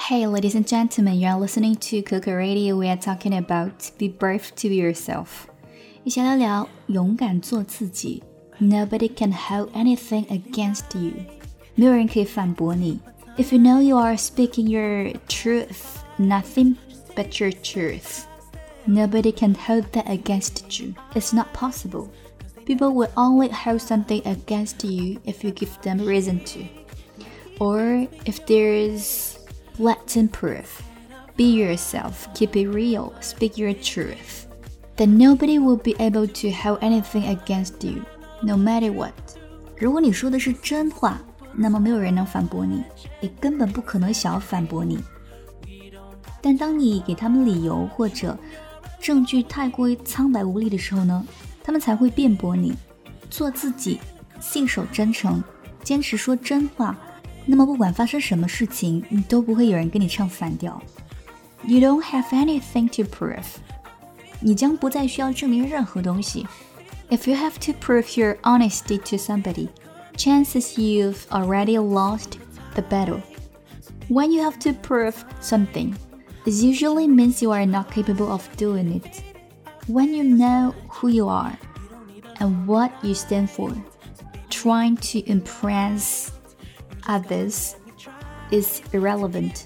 Hey, ladies and gentlemen, you're listening to Coco Radio. We are talking about be brave to be yourself. 一起聊聊勇敢做自己。Nobody can hold anything against you. 没有人可以反驳你。If you know you are speaking your truth, nothing but your truth. Nobody can hold that against you. It's not possible. People will only hold something against you if you give them reason to. Or if there's blatant proof. Be yourself, keep it real, speak your truth. Then nobody will be able to hold anything against you, no matter what. 如果你说的是真话，那么没有人能反驳你，也根本不可能想要反驳你。但当你给他们理由或者证据太过于苍白无力的时候呢，他们才会辩驳你。做自己，信守真诚，坚持说真话，那么不管发生什么事情，你都不会有人跟你唱反调。You don't have anything to prove. 你将不再需要证明任何东西。If you have to prove your honesty to somebody, chances you've already lost the battle. When you have to prove something, it usually means you are not capable of doing it. When you know who you are and what you stand for, trying to impress others is irrelevant.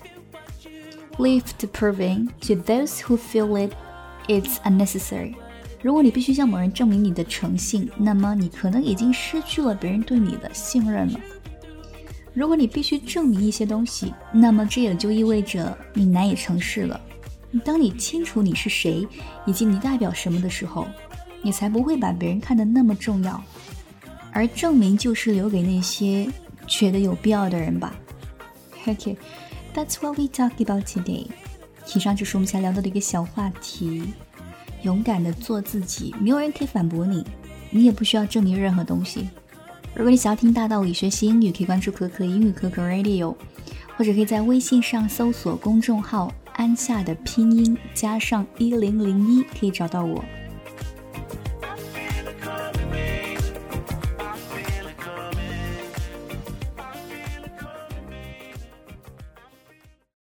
Leave the proving to those who feel it's unnecessary. 如果你必须向某人证明你的诚信，那么你可能已经失去了别人对你的信任了。如果你必须证明一些东西，那么这也就意味着你难以成事了。当你清楚你是谁以及你代表什么的时候，你才不会把别人看得那么重要。而证明就是留给那些觉得有必要的人吧。Okay, that's what we talk about today. 以上就是我们想聊到的一个小话题。勇敢的做自己，没有人可以反驳你，你也不需要证明任何东西。如果你想要听大道理学习英语，可以关注可可英语可可 Radio， 或者可以在微信上搜索公众号安夏的拼音加上1001，可以找到我。